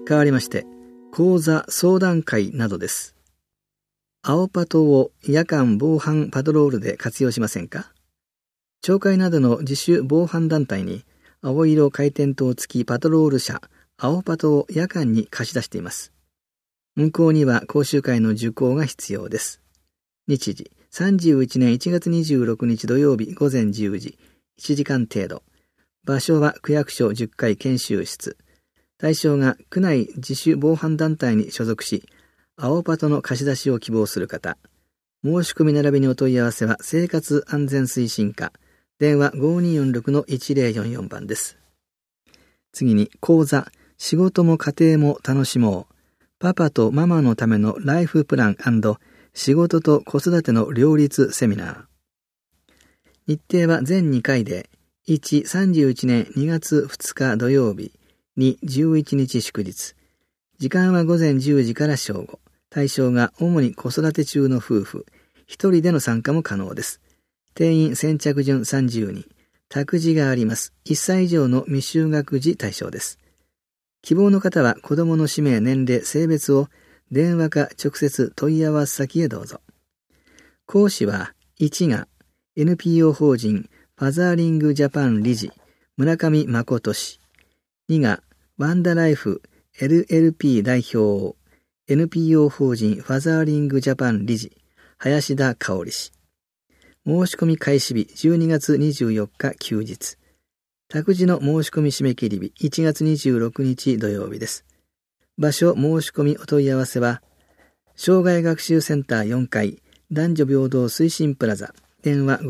変わりまして、講座相談会などです。青パトを夜間防犯パトロールで活用しませんか？町会などの自主防犯団体に青色回転灯付きパトロール車青パトを夜間に貸し出しています。運行には講習会の受講が必要です。日時、31年1月26日土曜日午前10時、1時間程度。場所は区役所10階研修室。対象が区内自主防犯団体に所属し、青パトの貸し出しを希望する方。申し込み並びにお問い合わせは生活安全推進課。電話 5246-1044 番です。次に講座、仕事も家庭も楽しもう。パパとママのためのライフプラン&仕事と子育ての両立セミナー。日程は全2回で、1、31年2月2日土曜日、2、11日祝日。時間は午前10時から正午。対象が主に子育て中の夫婦。一人での参加も可能です。定員先着順30人。託児があります。1歳以上の未就学児対象です。希望の方は子供の氏名、年齢、性別を電話か直接問い合わせ先へどうぞ。講師は1が NPO 法人ファザーリングジャパン理事村上誠氏、2がワンダライフ LLP 代表 NPO 法人ファザーリングジャパン理事林田香織氏。申し込み開始日12月24日休日。託児の申し込み締め切り日1月26日土曜日です。場所申し込みお問い合わせは、障害学習センター4階男女平等推進プラザ電話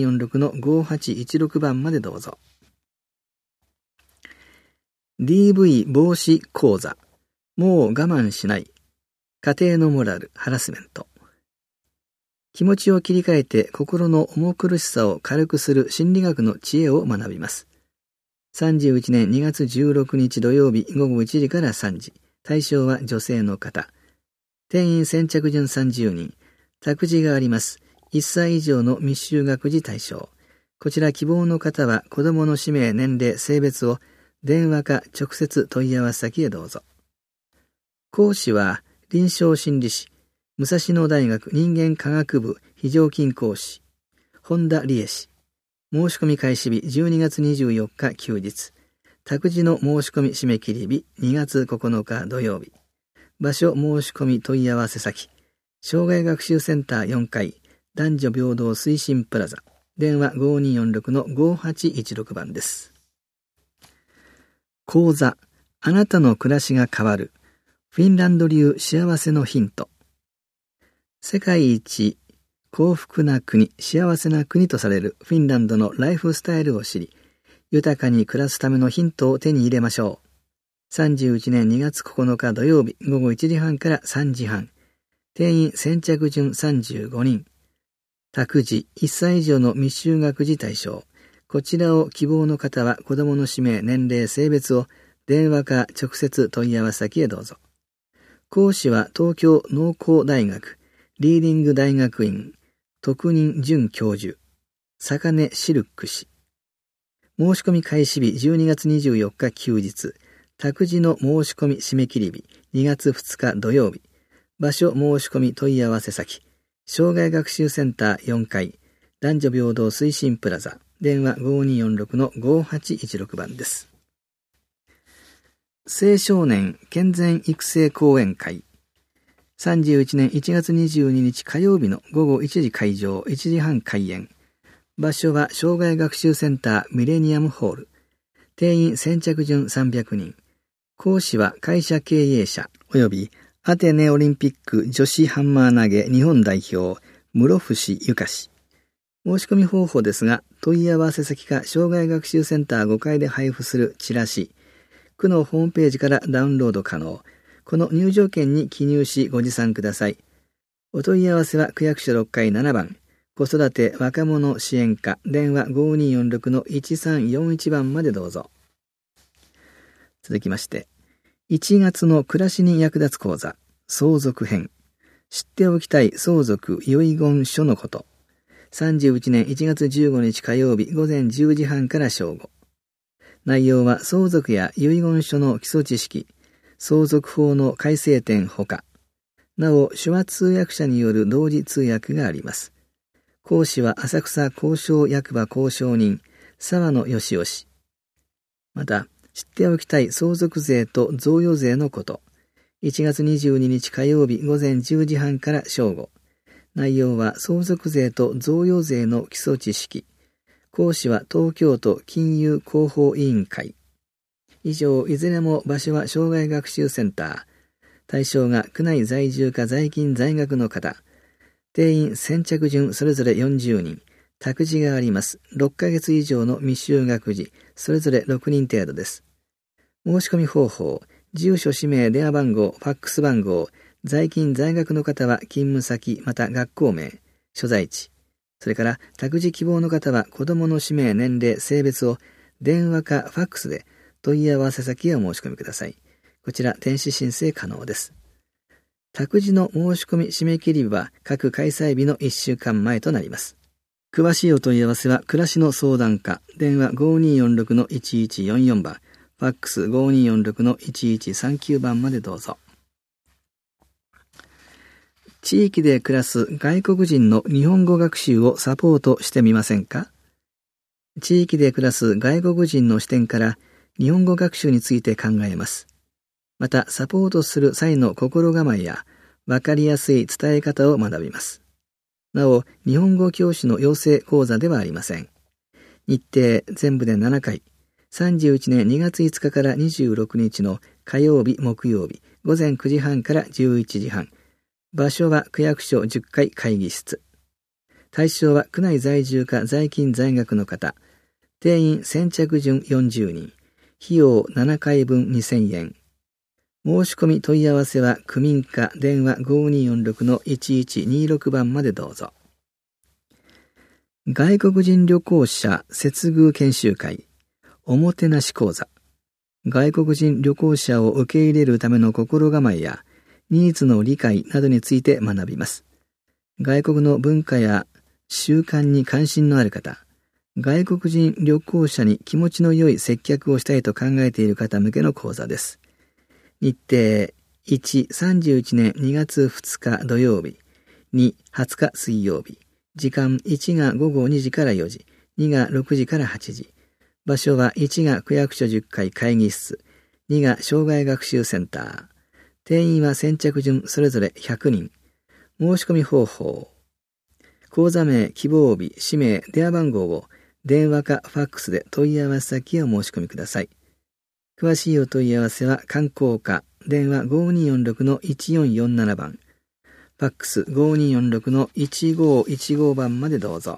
5246-5816 番までどうぞ。DV 防止講座、もう我慢しない。家庭のモラル、ハラスメント。気持ちを切り替えて心の重苦しさを軽くする心理学の知恵を学びます。31年2月16日土曜日午後1時から3時。対象は女性の方。定員先着順30人。託児があります。1歳以上の未就学児対象。こちら希望の方は子供の氏名、年齢、性別を電話か直接問い合わせ先へどうぞ。講師は臨床心理士、武蔵野大学人間科学部非常勤講師、本田理恵氏。申し込み開始日12月24日休日。託児の申し込み締め切り日2月9日土曜日。場所申し込み問い合わせ先。障害学習センター4階男女平等推進プラザ。電話 5246-5816 番です。講座、あなたの暮らしが変わる。フィンランド流幸せのヒント。世界一幸福な国、幸せな国とされるフィンランドのライフスタイルを知り、豊かに暮らすためのヒントを手に入れましょう。31年2月9日土曜日午後1時半から3時半。定員先着順35人。託児1歳以上の未就学児対象。こちらを希望の方は子供の氏名、年齢、性別を電話か直接問い合わせ先へどうぞ。講師は東京農工大学リーディング大学院特任准教授坂根シルック氏。申し込み開始日12月24日休日。託児の申し込み締め切り日2月2日土曜日。場所申し込み問い合わせ先。障害学習センター4階男女平等推進プラザ。電話 5246-5816 番です。青少年健全育成講演会。31年1月22日火曜日の午後1時会場、1時半開演。場所は障害学習センターミレニアムホール。定員先着順300人。講師は会社経営者及びアテネオリンピック女子ハンマー投げ日本代表室伏ゆか氏。申し込み方法ですが、問い合わせ先か障害学習センター5階で配布するチラシ、区のホームページからダウンロード可能。この入場券に記入しご持参ください。お問い合わせは区役所6階7番、子育て若者支援課、電話 5246-1341 番までどうぞ。続きまして、1月の暮らしに役立つ講座、相続編。知っておきたい相続遺言書のこと。31年1月15日火曜日午前10時半から正午。内容は相続や遺言書の基礎知識、 相続法の改正点ほか、なお手話通訳者による同時通訳があります。講師は浅草公証役場公証人、沢野義雄氏。また、知っておきたい相続税と贈与税のこと。1月22日火曜日午前10時半から正午。内容は相続税と贈与税の基礎知識。講師は東京都金融広報委員会。以上、いずれも場所は障害学習センター。対象が区内在住か在勤在学の方。定員先着順それぞれ40人。託児があります。6ヶ月以上の未就学児、それぞれ6人程度です。申し込み方法、住所氏名電話番号、ファックス番号、在勤在学の方は勤務先また学校名、所在地。それから託児希望の方は子供の氏名、年齢、性別を電話かファックスで問い合わせ先へお申し込みください。こちら電子申請可能です。託児の申し込み締め切り日は各開催日の1週間前となります。詳しいお問い合わせは暮らしの相談課、電話 5246-1144 番、ファックス 5246-1139 番までどうぞ。地域で暮らす外国人の日本語学習をサポートしてみませんか？地域で暮らす外国人の視点から日本語学習について考えます。また、サポートする際の心構えやわかりやすい伝え方を学びます。なお、日本語教師の養成講座ではありません。日程全部で7回。31年2月5日から26日の火曜日、木曜日、午前9時半から11時半。場所は区役所10階会議室。対象は区内在住か在勤在学の方。定員先着順40人。費用7回分2000円。申し込み問い合わせは区民課電話 5246-1126 番までどうぞ。外国人旅行者接遇研修会。おもてなし講座。外国人旅行者を受け入れるための心構えやニーズの理解などについて学びます。外国の文化や習慣に関心のある方、外国人旅行者に気持ちの良い接客をしたいと考えている方向けの講座です。日程1、31年2月2日土曜日、2、20日水曜日、時間1が午後2時から4時、2が6時から8時、場所は1が区役所10階会議室、2が障害学習センター、定員は先着順それぞれ100人、申し込み方法、講座名、希望日、氏名、電話番号を電話かファックスで問い合わせ先へお申し込みください。詳しいお問い合わせは観光課電話 5246-1447 番、ファックス 5246-1515 番までどうぞ。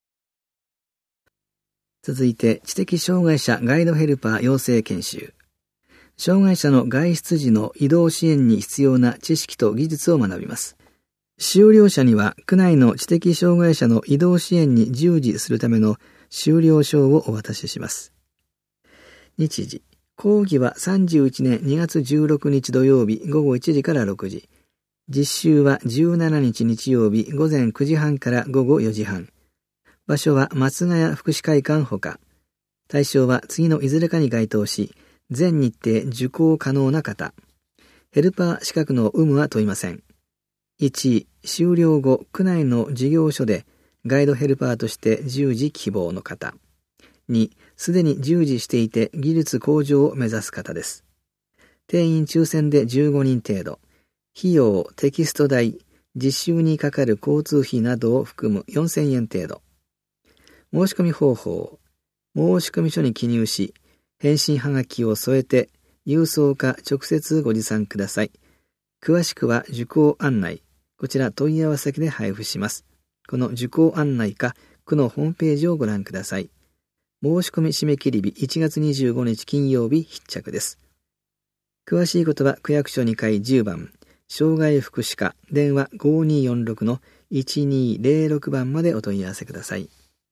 続いて知的障害者ガイドヘルパー養成研修。障害者の外出時の移動支援に必要な知識と技術を学びます。修了者には区内の知的障害者の移動支援に従事するための修了証をお渡しします。日時。講義は31年2月16日土曜日午後1時から6時。実習は17日日曜日午前9時半から午後4時半。場所は松ヶ谷福祉会館ほか。対象は次のいずれかに該当し、全日程受講可能な方。ヘルパー資格の有無は問いません。1、修了後、区内の事業所でガイドヘルパーとして従事希望の方。2、すでに従事していて技術向上を目指す方です。定員抽選で15人程度。費用、テキスト代、実習にかかる交通費などを含む4000円程度。申し込み方法。申込書に記入し、返信はがきを添えて、郵送か直接ご持参ください。詳しくは受講案内。こちら問い合わせ先で配布します。この受講案内か区のホームページをご覧ください。申し込み締め切り日1月25日金曜日必着です。詳しいことは区役所2階10番、障害福祉課電話 5246-1206 番までお問い合わせください。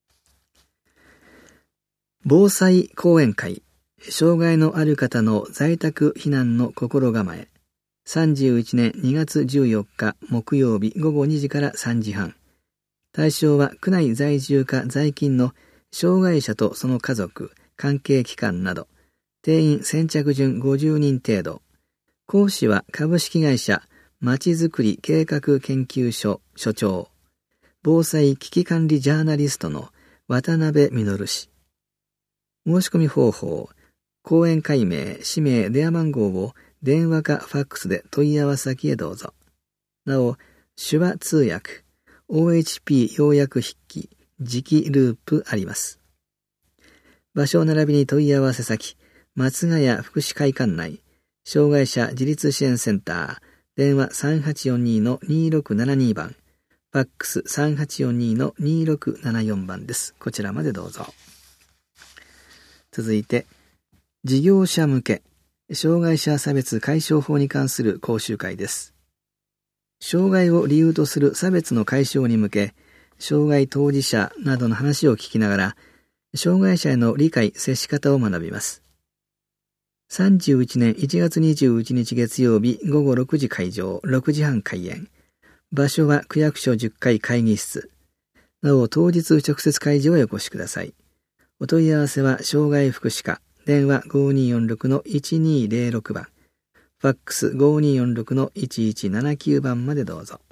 防災講演会、障害のある方の在宅避難の心構え、31年2月14日木曜日午後2時から3時半。対象は区内在住か在勤の障害者とその家族、関係機関など、定員先着順50人程度。 講師は株式会社まちづくり計画研究所所長、防災危機管理ジャーナリストの渡辺実氏。申し込み方法、講演会名、氏名、電話番号を電話かファックスで問い合わせ先へどうぞ。なお、手話通訳、OHP 要約筆記、磁気ループあります。場所並びに問い合わせ先、松ヶ谷福祉会館内、障害者自立支援センター、電話 3842-2672 番、ファックス 3842-2674 番です。こちらまでどうぞ。続いて、事業者向け、障害者差別解消法に関する講習会です。障害を理由とする差別の解消に向け、障害当事者などの話を聞きながら、障害者への理解・接し方を学びます。31年1月21日月曜日午後6時会場、6時半開演。場所は区役所10階会議室。なお、当日直接会場へお越しください。お問い合わせは障害福祉課、電話 5246-1206 番、ファックス 5246-1179 番までどうぞ。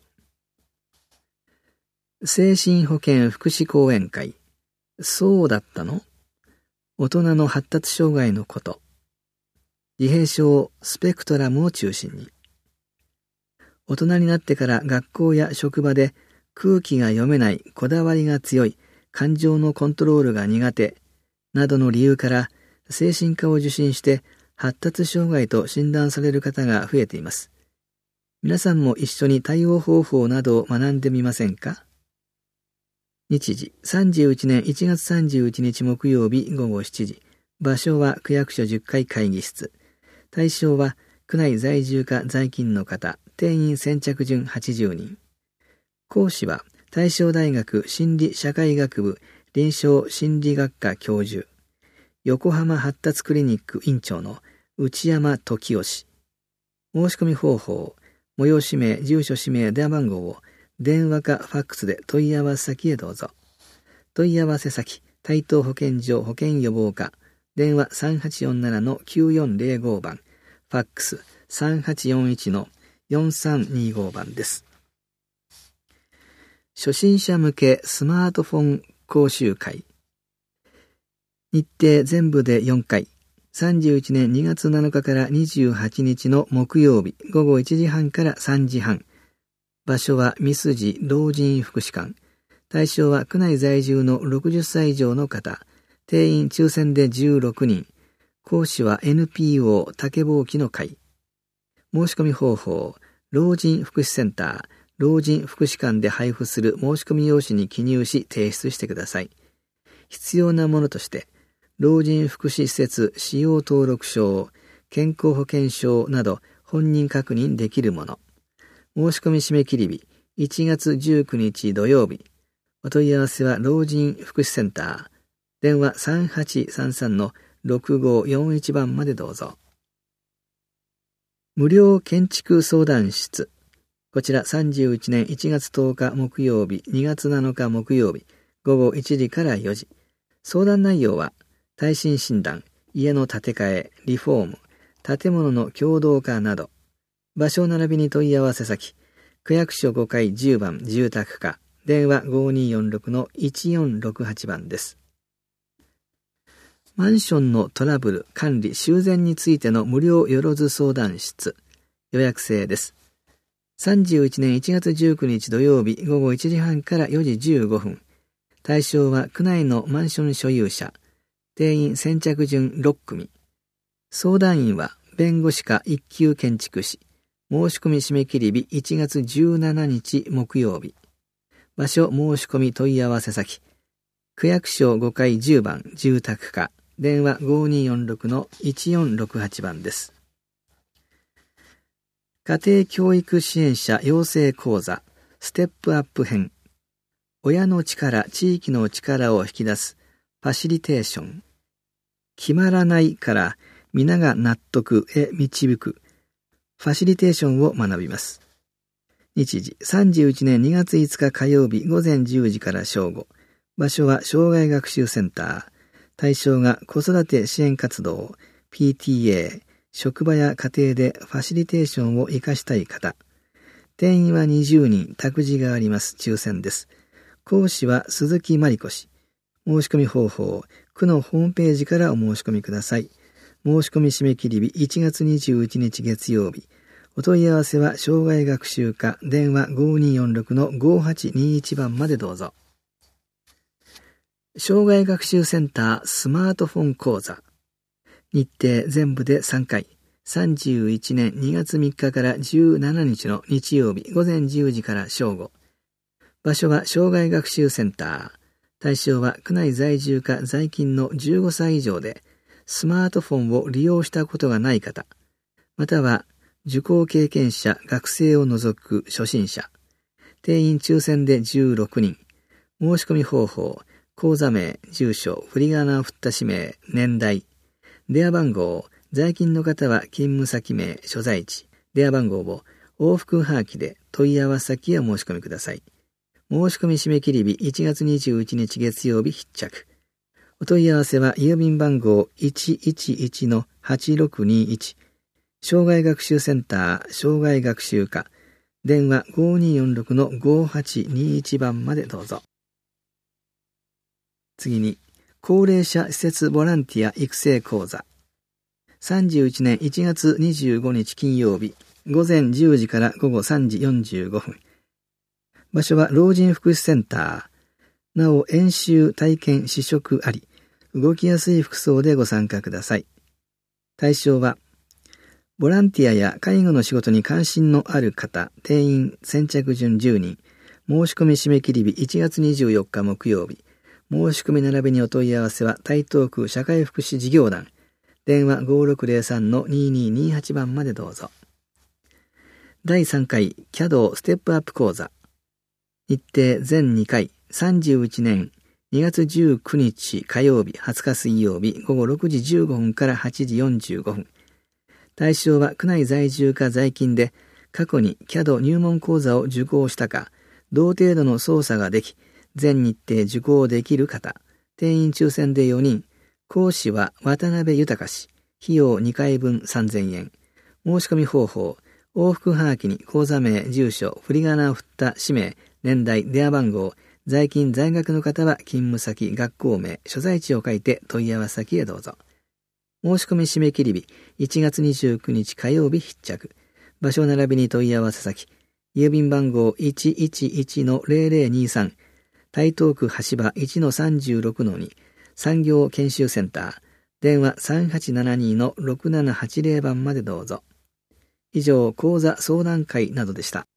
精神保健福祉講演会。そうだったの？大人の発達障害のこと。自閉症スペクトラムを中心に。大人になってから学校や職場で空気が読めない、こだわりが強い、感情のコントロールが苦手などの理由から精神科を受診して発達障害と診断される方が増えています。皆さんも一緒に対応方法などを学んでみませんか？日時31年1月31日木曜日午後7時。場所は区役所10階会議室。対象は区内在住か在勤の方、定員先着順80人。講師は大正大学心理社会学部臨床心理学科教授、横浜発達クリニック院長の内山時夫氏。申し込み方法、催し名、住所氏名、電話番号を電話かファックスで問い合わせ先へどうぞ。問い合わせ先、台東保健所保健予防課、電話 3847-9405 番、ファックス 3841-4325 番です。初心者向けスマートフォン講習会。日程全部で4回。31年2月7日から28日の木曜日午後1時半から3時半。場所は三筋老人福祉館。対象は区内在住の60歳以上の方。定員抽選で16人。講師は NPO 竹ぼうきの会。申し込み方法、老人福祉センター、老人福祉館で配布する申し込み用紙に記入し提出してください。必要なものとして、老人福祉施設使用登録証、健康保険証など本人確認できるもの。申し込み締め切り日、1月19日土曜日。お問い合わせは老人福祉センター、電話 3833-6541 番までどうぞ。無料建築相談室。こちら31年1月10日木曜日、2月7日木曜日、午後1時から4時。相談内容は、耐震診断、家の建て替え、リフォーム、建物の共同化など。場所並びに問い合わせ先、区役所5階10番住宅課、電話 5246-1468 番です。マンションのトラブル、管理、修繕についての無料よろず相談室。予約制です。31年1月19日土曜日午後1時半から4時15分。対象は区内のマンション所有者。定員先着順6組。相談員は弁護士か一級建築士。申し込み締め切り日1月17日木曜日。場所申し込み問い合わせ先。区役所5階10番住宅課。電話 5246-1468 番です。家庭教育支援者養成講座ステップアップ編。親の力、地域の力を引き出すファシリテーション。決まらないから皆が納得へ導くファシリテーションを学びます。日時31年2月5日火曜日午前10時から正午。場所は障害学習センター。対象が子育て支援活動、PTA、 職場や家庭でファシリテーションを活かしたい方。定員は20人、託児があります。抽選です。講師は鈴木真理子氏。申し込み方法、区のホームページからお申し込みください。申し込み締め切り日1月21日月曜日。お問い合わせは障害学習課電話 5246-5821 番までどうぞ。障害学習センタースマートフォン講座。日程全部で3回。31年2月3日から17日の日曜日午前10時から正午。場所は障害学習センター。対象は区内在住か在勤の15歳以上で、スマートフォンを利用したことがない方、または受講経験者、学生を除く初心者。定員抽選で16人。申し込み方法、講座名、住所、振り仮名を振った氏名、年代。電話番号、在勤の方は勤務先名、所在地。電話番号を往復はがきで問い合わせ先へお申し込みください。申し込み締め切り日1月21日月曜日必着。お問い合わせは郵便番号 111-8621 障害学習センター障害学習課電話 5246-5821 番までどうぞ。次に高齢者施設ボランティア育成講座。31年1月25日金曜日午前10時から午後3時45分。場所は老人福祉センター。なお演習体験試食あり。動きやすい服装でご参加ください。対象は、ボランティアや介護の仕事に関心のある方、定員先着順10人、申し込み締め切り日1月24日木曜日、申し込み並びにお問い合わせは台東区社会福祉事業団、電話 5603-2228 番までどうぞ。第3回CADステップアップ講座。日程全2回、31年2月19日火曜日、20日水曜日、午後6時15分から8時45分。対象は区内在住か在勤で、過去に CAD 入門講座を受講したか、同程度の操作ができ、全日程受講できる方、定員抽選で4人、講師は渡辺豊氏、費用2回分3000円。申し込み方法、往復はがきに講座名、住所、振り仮名を振った氏名、年代、電話番号、在勤在学の方は勤務先、学校名、所在地を書いて問い合わせ先へどうぞ。申し込み締め切り日、1月29日火曜日必着。場所並びに問い合わせ先、郵便番号 111-0023、台東区橋場 1-36-2、産業研修センター、電話 3872-6780 番までどうぞ。以上、講座相談会などでした。